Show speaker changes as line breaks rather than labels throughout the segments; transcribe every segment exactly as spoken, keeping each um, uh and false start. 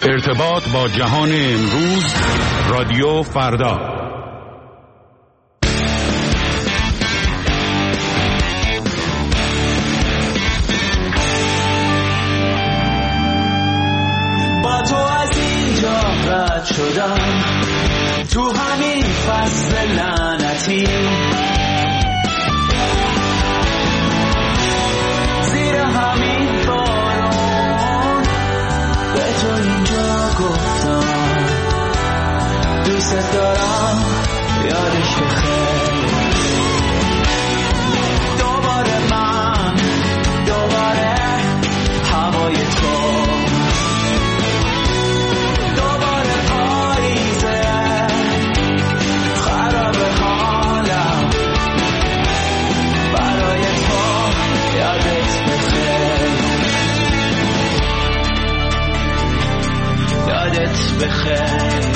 ارتباط با جهان امروز، رادیو فردا.
با تو از اینجا رد شدم، تو همین فصل لعنتی، زیر همین بارون به تو اینجا گفتم دوست دارم، یادش بخیر. دوباره من، دوباره هوای تو، دوباره پاییزه، خراب حالم برای تو، یادت بخیر، یادت بخیر.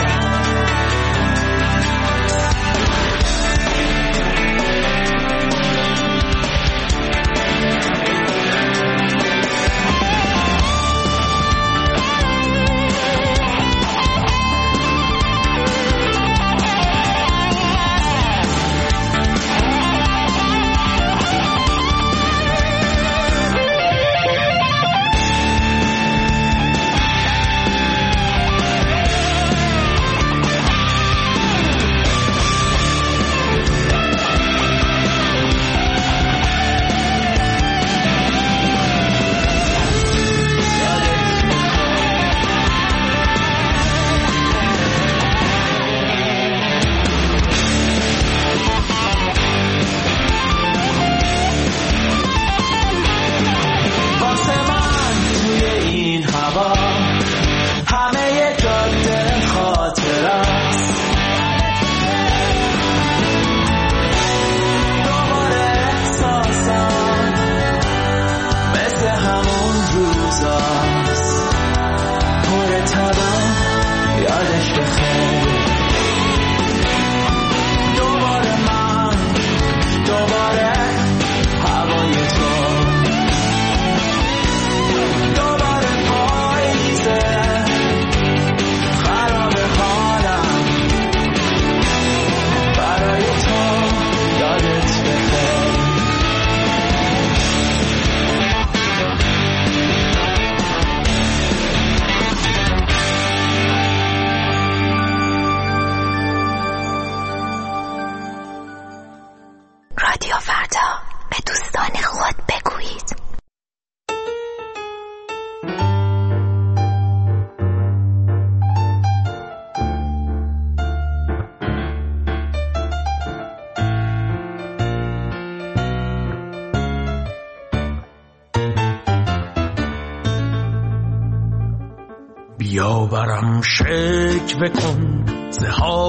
بیا برم شکوه کن ز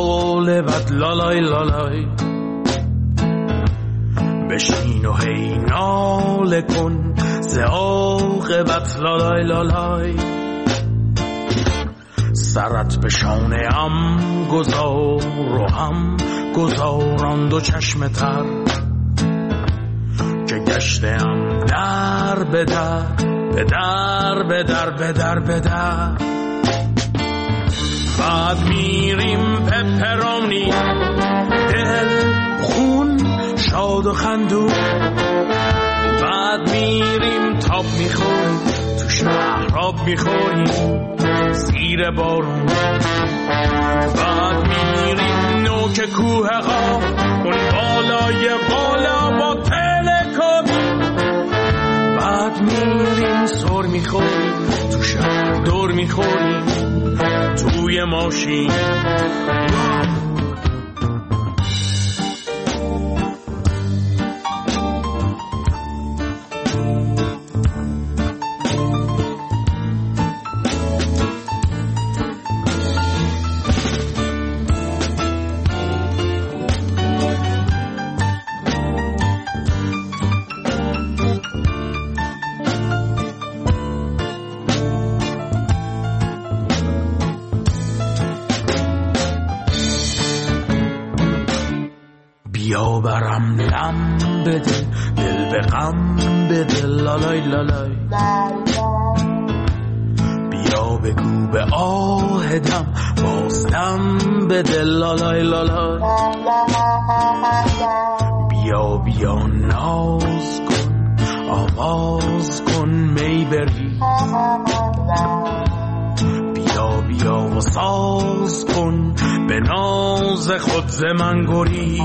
حال بد، لالای لالای بشین و هی ناله کن ز عاقبت، لالای لالای سرت به شانه ام گذار و هم گذاران دو چشم تر، که گشتم در به در به در به در به در به در. بعد میریم پپرونی، دل خون شاد و خندون. بعد میریم تاب میخوریم، تو شهراب میخوریم زیر بارون. بعد میریم نوک کوه قاف، اون بالای بالا با تلکابی. بعد میریم سر میخوریم، تو شهر دور میخوریم توی ماشین. بیا برم لم بده، دل به غم بده، لالای لالای. بیا بگو به آهدم بازدم به دل لالای لالای بیا بیا ناز کن آواز کن می بری بیا بیا و ساز کن به ناز خود ز من گریز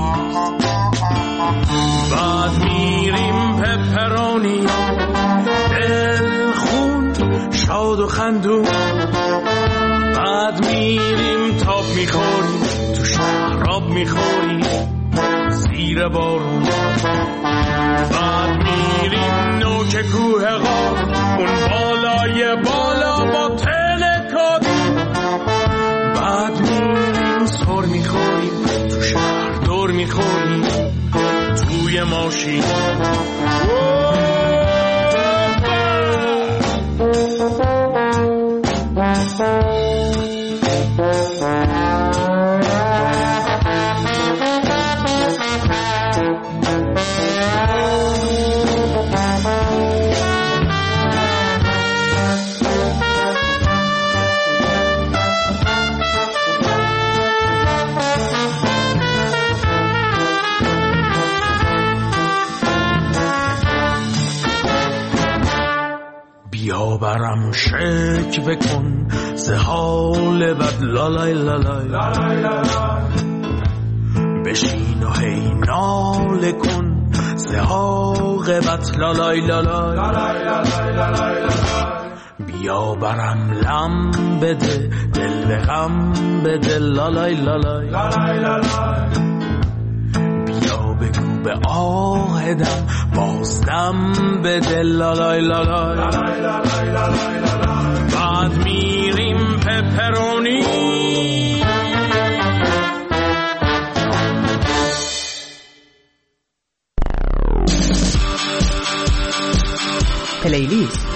بعد میریم پپرونی دل خون شاد و خندون بعد میریم تاب میخوریم تو شراب میخوریم زیر بارون بعد میریم نوک کوه غار اون بالای بالا با تل کادون بعد میریم سر میخوریم تو شهر دور میخوریم توی ماشین بیا برم شکوه کن ز حال بد لالای لالای بشین و هی ناله کن ز عاقبت لالای لالای بیا برم لم بده دل به غم بده لالای لالای بیا بگو به آهدم بازدم به دل لالای لالای بعد میریم پپرونی
پلیلیست.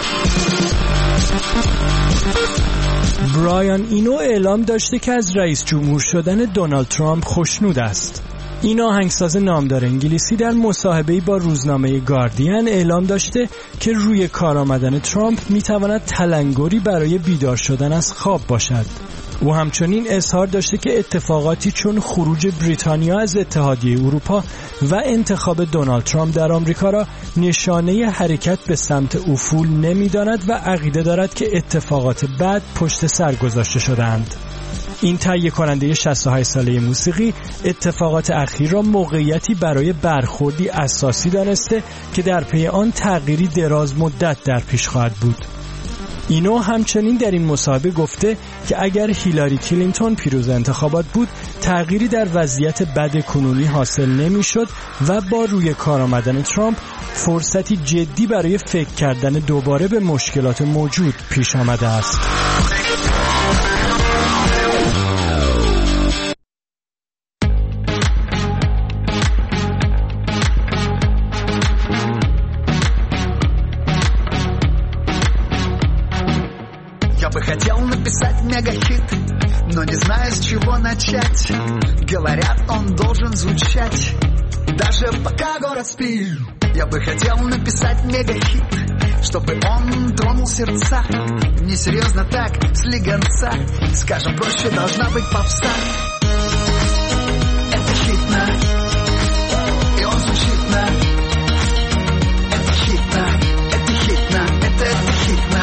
برایان اینو اعلام داشته که از رئیس جمهور شدن دونالد ترامپ خوشنود است. این آهنگساز نامدار انگلیسی در مصاحبه‌ای با روزنامه گاردین اعلام داشته که روی کار آمدن ترامپ میتواند تلنگری برای بیدار شدن از خواب باشد. او همچنین اظهار داشته که اتفاقاتی چون خروج بریتانیا از اتحادیه اروپا و انتخاب دونالد ترامپ در آمریکا را نشانه حرکت به سمت افول نمی‌داند و عقیده دارد که اتفاقات بد پشت سر گذاشته شدند. این تهیه کننده شصت و هشت ساله موسیقی اتفاقات اخیر را موقعیتی برای برخوردی اساسی دانسته که در پی آن تغییری دراز مدت در پیش خواهد بود. اینو همچنین در این مصاحبه گفته که اگر هیلاری کلینتون پیروز انتخابات بود تغییری در وضعیت بد کنونی حاصل نمی‌شد و با روی کار آمدن ترامپ فرصتی جدی برای فکر کردن دوباره به مشکلات موجود پیش آمده است.
Хотел написать мегахит, но не знаю, с чего начать. Говорят, он должен звучать, даже пока город спит. Я бы хотел написать мегахит, чтобы он тронул сердца. Несерьезно так, слегонца, скажем проще, должна быть попса. Это хитно, и он звучит на. Это хитно, это хитно, это, это хитно.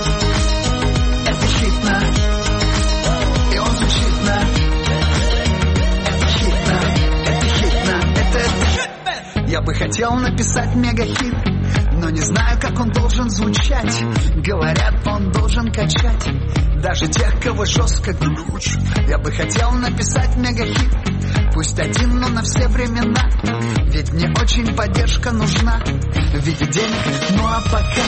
И он звучит на. Это хитно, это хитно, это, это. Я бы хотел написать мегахит, но не знаю, как он должен звучать. Говорят, он должен качать даже тех, кого жестко глючит. Я бы хотел написать мегахит, пусть один, но на все времена. Ведь мне очень поддержка нужна в виде денег, ну а пока.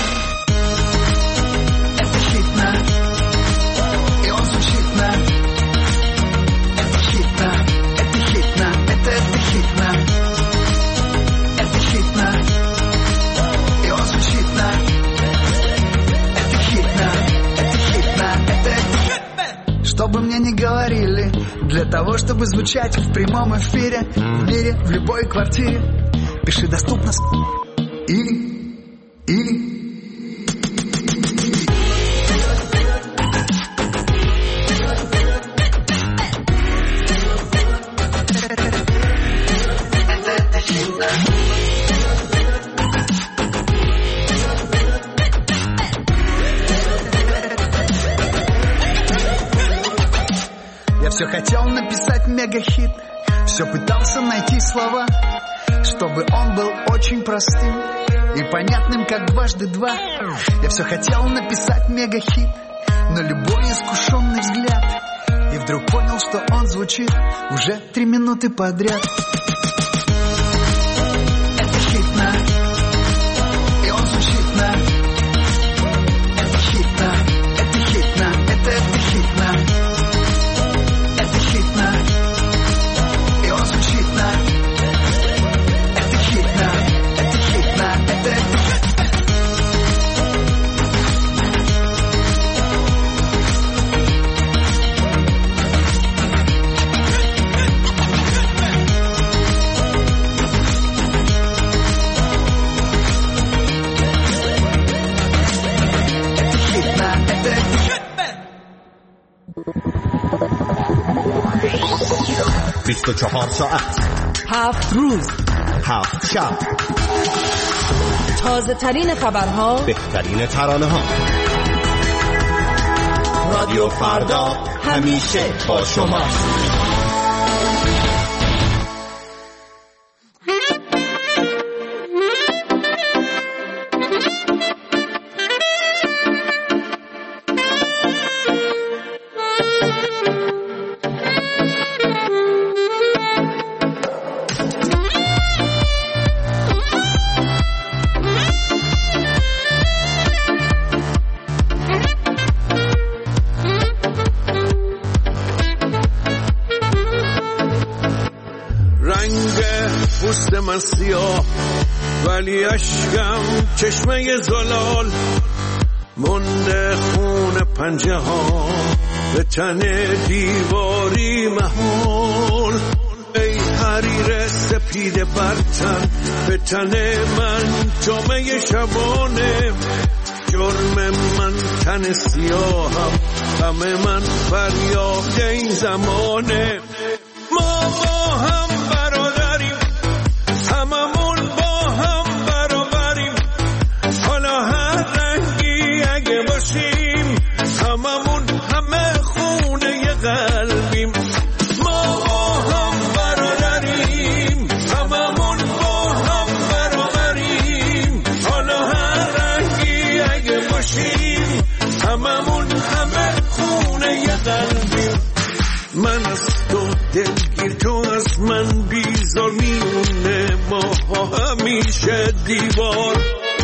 Это хитно. И он звучит на. Это хитно, это хитно, это, это хитно. Это хитно. И он звучит на. Это хитно, это хитно, это, это. Что бы мне ни говорили, для того, чтобы звучать в прямом эфире, в мире, в любой квартире, пиши доступно и, и. все хотел написать мегахит, все пытался найти слова, чтобы он был очень простым и понятным, как дважды два. Я все хотел написать мегахит, но любой искушенный взгляд, и вдруг понял, что он звучит уже три минуты подряд. Это хит на, и он звучит на. Это хит на, это хит на, это, это хит на. Это хит на, и он звучит на. Это хит на, это хит на, это, это хит.
بیست و چهار ساعت،
هفت روز،
هفت شب،
تازه ترین خبرها،
بهترین ترانه ها. رادیو فردا همیشه با شما.
من سیاه ولی اشکم چشمه زلال، مونده خون پنجه ها به تن دیواری محال. ای حریر سپید برتن به تن من جامعه شبانه، جرم من تن سیاهم، همه من فریاد این زمانه. ما با هم برادریم، هممون با هم برابریم، حالا هر رنگی اگه باشیم، هممون همه خونه قلبیم. ما با هم برادریم، هممون با هم برابریم، حالا هر رنگی اگه باشیم، هممون همه خونه قلبیم. من از تو دلگیر، تو از من بیزار، میونه ما همیشه دیوار.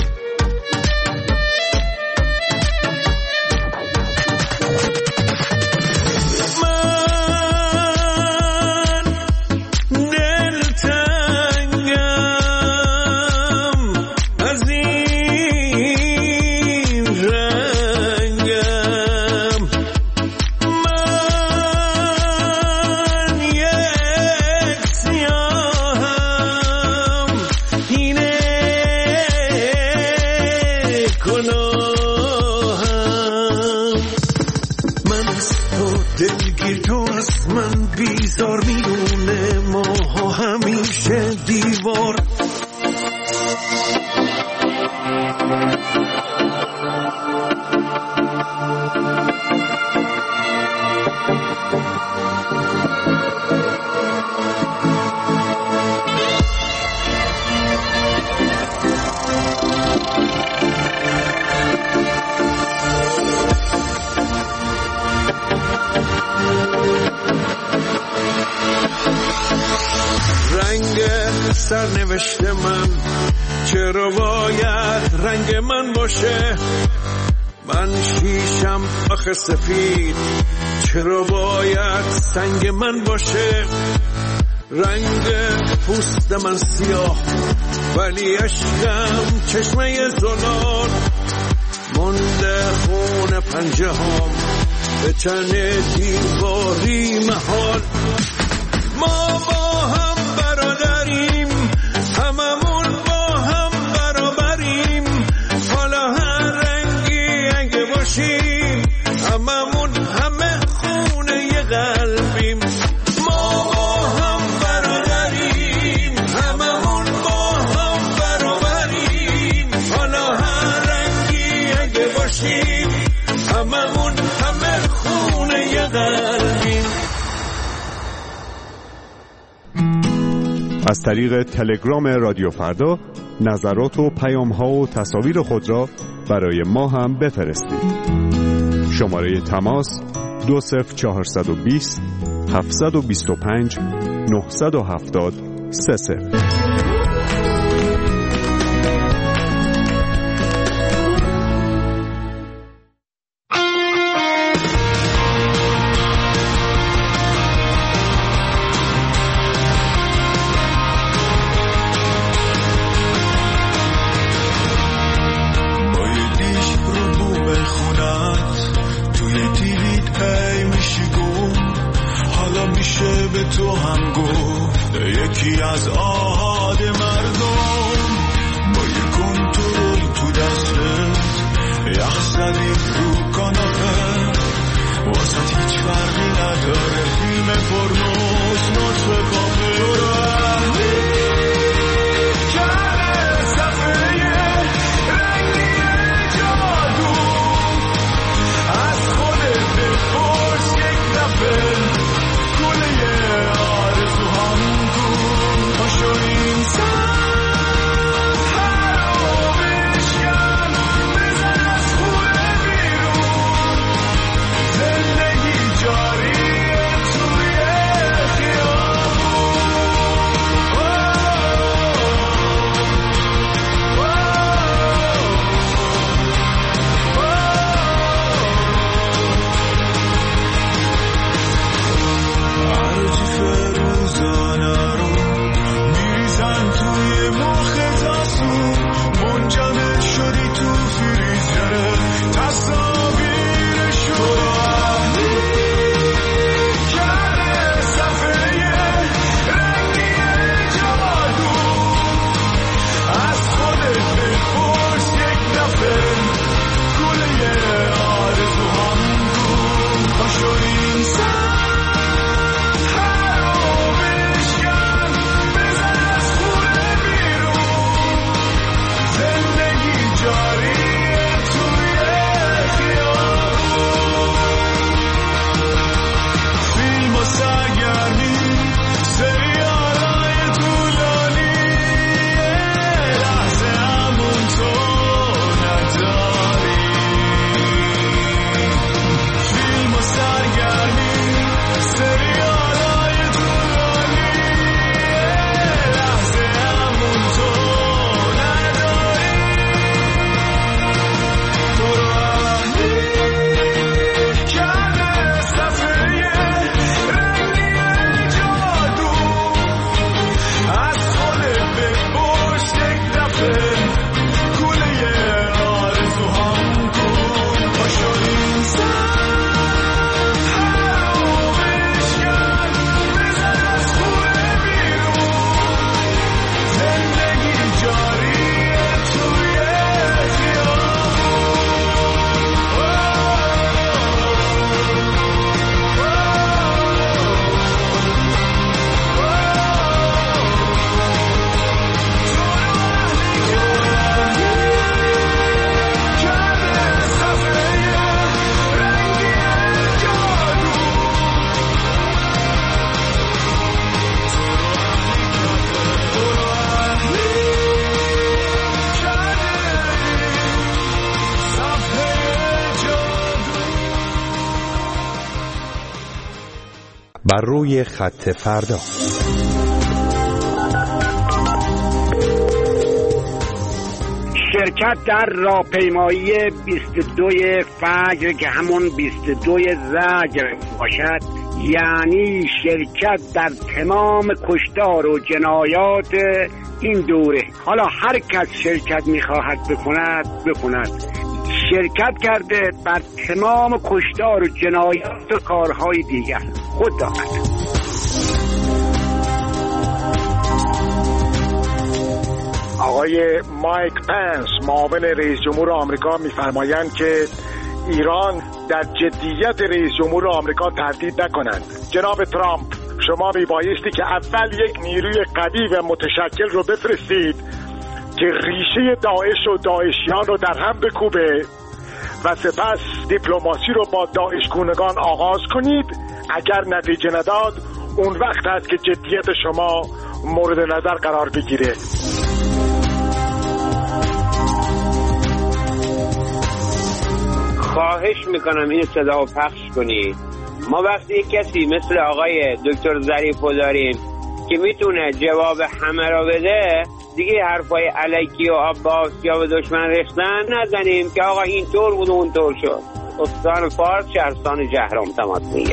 بیزار میونه ما همیشه دیوار. سرنوشت من چرا باید رنگ من باشه؟ من شیشم آخه سفید، چرا باید سنگ من باشه؟ رنگ پوست من سیاه ولی اشکم چشمه زلال، مونده خون پنجه هم به تن دیواری محال. ما با هم برادریم، هممون با هم برابریم، حالا هر رنگی اگه باشیم، هممون همه خونه قلبیم. ما با هم برادریم، هممون با هم برابریم، حالا هر رنگی اگه باشیم، هممون همه خونه قلبیم.
از طریق تلگرام رادیو فردا نظرات و پیام‌ها و تصاویر خود را برای ما هم بفرستید. شماره تماس دو صفر چهارصد و بیست هفتصد و بیست و پنج نهصد و هفتاد سه صفر.
بر روی خط فردا.
شرکت در راهپیمایی بیست و دو فجر که همون بیست و دو زجر باشد، یعنی شرکت در تمام کشتار و جنایات این دوره. حالا هر کس شرکت میخواهد بکند بکند. شرکت کرده بر تمام کشتار و جنایات و کارهای دیگر. خدا حافظ.
آقای مایک پنس معاون رئیس جمهور آمریکا می‌فرمایند که ایران در جدیت رئیس جمهور آمریکا تردید نکنند. جناب ترامپ، شما میبایستی که اول یک نیروی قوی و متشکل رو بفرستید که ریشه داعش و داعشیان رو در هم بکوبه و سپس دیپلماسی رو با داعش گونگان آغاز کنید. اگر نتیجه نداد، اون وقت هست که جدیت شما مورد نظر قرار بگیره.
خواهش میکنم این صدا رو پخش کنید. ما وقتی یک کسی مثل آقای دکتر ظریفو داریم که میتونه جواب همه را بده، دیگه حرفای علیکی و عباس یا به دشمن ریختن نزنیم که آقا این طور بود و اون طور شد. استان فارس، شهرستان جهرم تماس میگیره.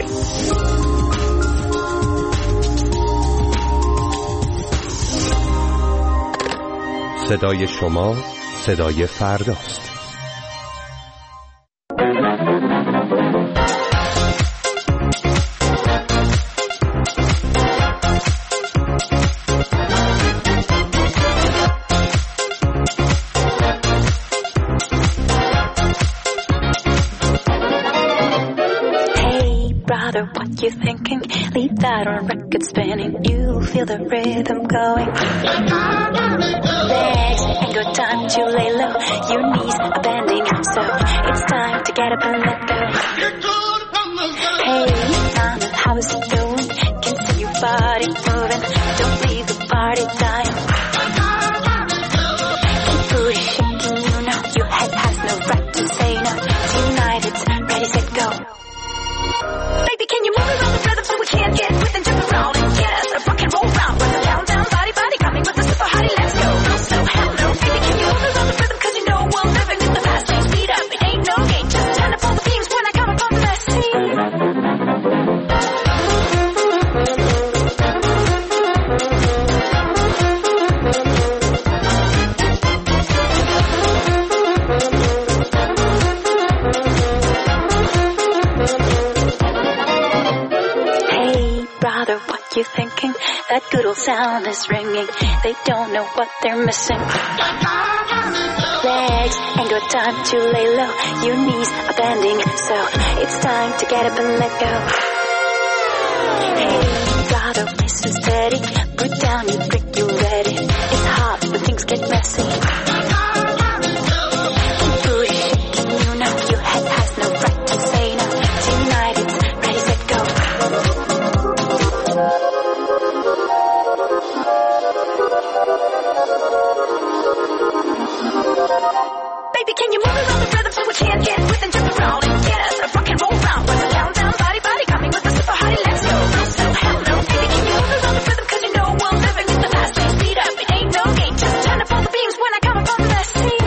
صدای شما صدای فرداست.
What you thinking? Leave that on record spinning. You feel the rhythm going. Legs ain't got time to lay low. Your knees are bending, so it's time to get up and let go. Hey, mama, how's it going? Can see your body moving. Don't leave the party dying. Keep booty shaking, you know your head has no right to say no. Tonight it's ready, set, go. Baby, can you move around the rhythm so we can't get with and jump around and get us a rock and roll round? With the down, down, body, body coming with the super hottie, let's go. No, so hell no. Baby, can you move around the rhythm cause you know we're living in the fast lane. Speed up, it ain't no game. Just turn up all the beams when I come up on the scene. You thinking that good old sound is ringing? They don't know what they're missing. Legs ain't got time to lay low. Your knees are bending, so it's time to get up and let go. Hey, brother, listen steady. Put down your drink, you ready? It's hot, but things get messy. Keep booty shaking, you know your head has no right to say no. Tonight it's ready, set, go. Baby, can you move around the rhythm so we can't get with and jump around and get us a rock and roll round? With the down, down, body, body coming with the super hottie, let's go. No, so hell no. Baby, can you move around the rhythm cause you know we're living in the fast lane. Speed up, it ain't no game. Just turn up all the beams when I come up on the scene.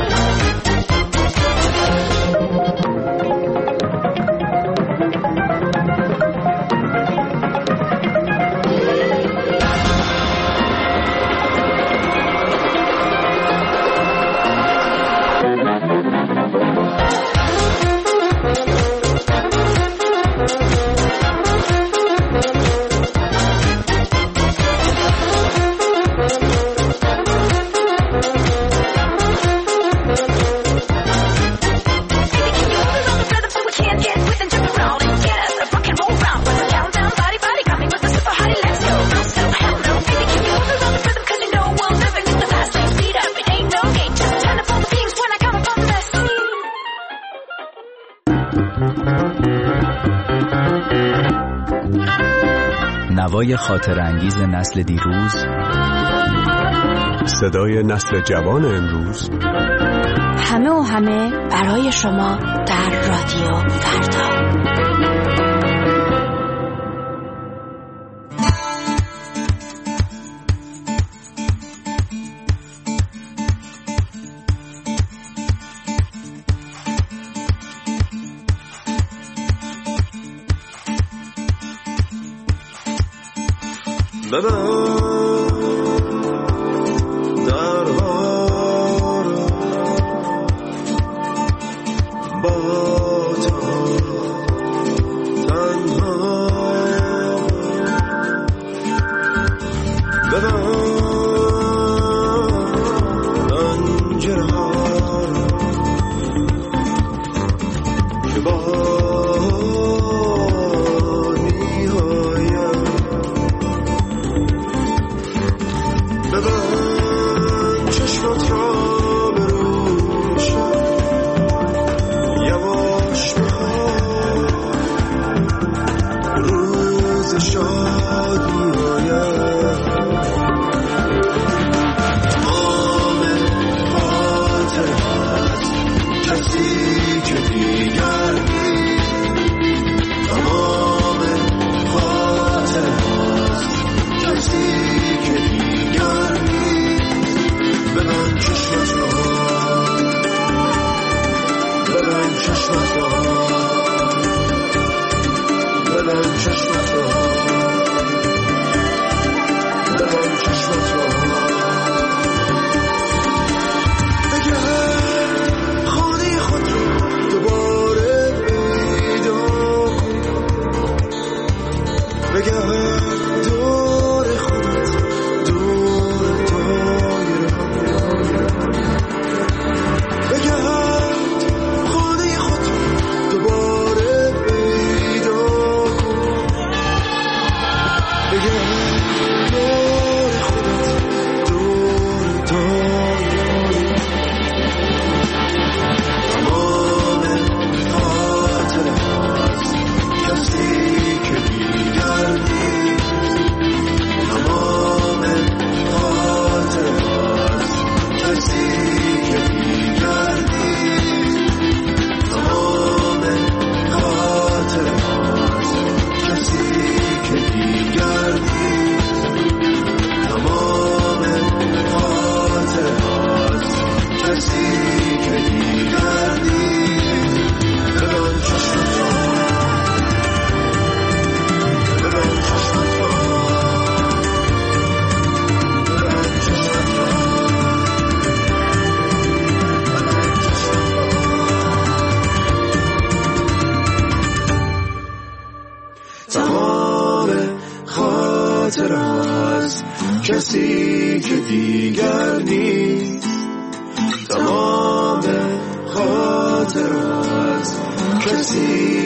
نوای خاطر انگیز نسل دیروز،
صدای نسل جوان امروز،
همه و همه برای شما در رادیو فردا.
چشمت را بروشم یواش بگرد دور خودت، دور دایره بگرد خانه خود دوباره پیدا کن، بگرد دور خودت، دور دایره تمام خاطره هاست کسی که بیگردی، تمام خاطره هاست کسی که بیگردی، تمام خاطره هاست کسی که بیگردی، تمام خاطره هاست کسی که بیگردی. ببند چشمت را، ببند چشمت را، ببند چشمت را، ببند چشمت را. تمام خاطره هاست کسی که دیگر نیست، تمام خاطره هاست کسی